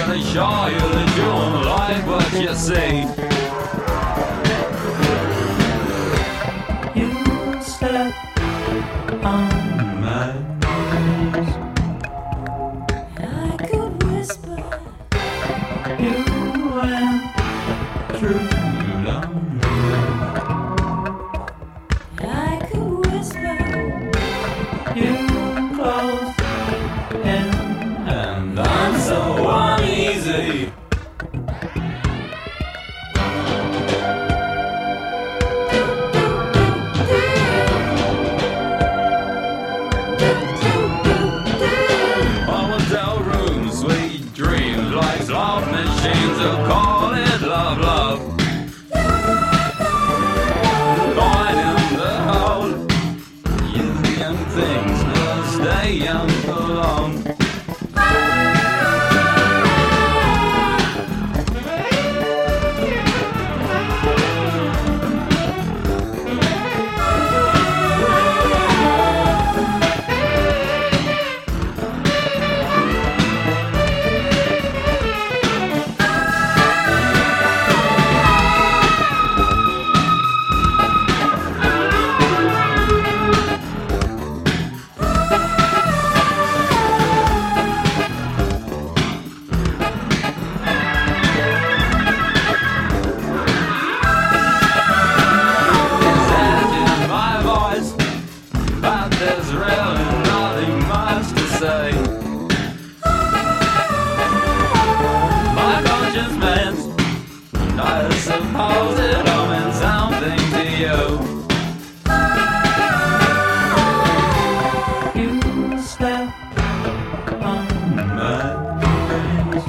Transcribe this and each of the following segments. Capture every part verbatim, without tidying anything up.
can assure you that you won't like what you see. You step on my knees. I could whisper, You am true love. I could whisper, You close in, and I'm so uneasy. Hotel rooms, sweet dreams, like slot machines who call it love, love. Going in the hole, you young things will stay young for long. But there's really nothing much to say. My conscience meant, and I suppose it all meant something to you. You step on my face.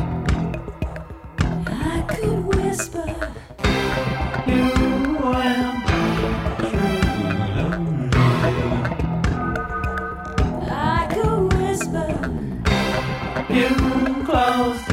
I could whisper, You am true love. I could whisper, You close